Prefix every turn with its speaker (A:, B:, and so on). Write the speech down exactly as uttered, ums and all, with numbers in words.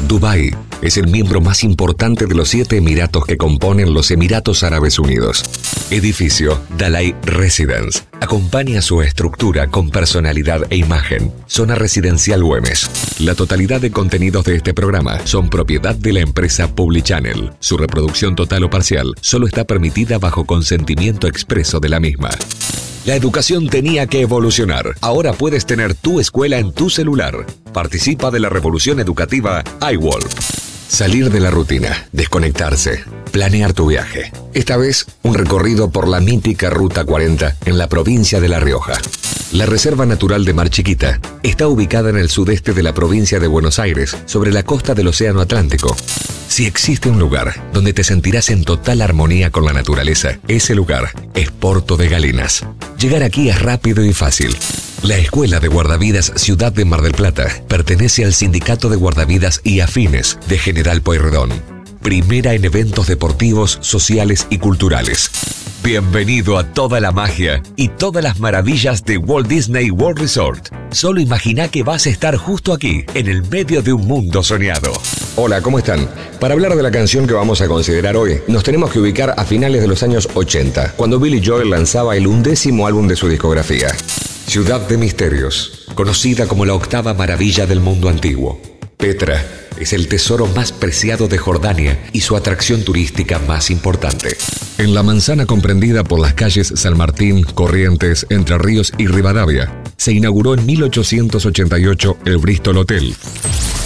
A: Dubái es el miembro más importante de los siete emiratos que componen los Emiratos Árabes Unidos. Edificio Dalai Residence. Acompaña su estructura con personalidad e imagen. Zona residencial Güemes. La totalidad de contenidos de este programa son propiedad de la empresa Publichannel. Su reproducción total o parcial solo está permitida bajo consentimiento expreso de la misma. La educación tenía que evolucionar. Ahora puedes tener tu escuela en tu celular. Participa de la revolución educativa iWolf. Salir de la rutina, desconectarse, planear tu viaje. Esta vez, un recorrido por la mítica Ruta cuarenta en la provincia de La Rioja. La Reserva Natural de Mar Chiquita está ubicada en el sudeste de la provincia de Buenos Aires, sobre la costa del Océano Atlántico. Si existe un lugar donde te sentirás en total armonía con la naturaleza, ese lugar es Porto de Galinas. Llegar aquí es rápido y fácil. La Escuela de Guardavidas Ciudad de Mar del Plata pertenece al Sindicato de Guardavidas y Afines de General Pueyrredón. Primera en eventos deportivos, sociales y culturales. Bienvenido a toda la magia y todas las maravillas de Walt Disney World Resort. Solo imagina que vas a estar justo aquí, en el medio de un mundo soñado.
B: Hola, ¿cómo están? Para hablar de la canción que vamos a considerar hoy, nos tenemos que ubicar a finales de los años ochenta, cuando Billy Joel lanzaba el undécimo álbum de su discografía. Ciudad de Misterios, conocida como la octava maravilla del mundo antiguo. Petra es el tesoro más preciado de Jordania y su atracción turística más importante. En la manzana comprendida por las calles San Martín, Corrientes, Entre Ríos y Rivadavia, se inauguró en mil ochocientos ochenta y ocho el Bristol Hotel.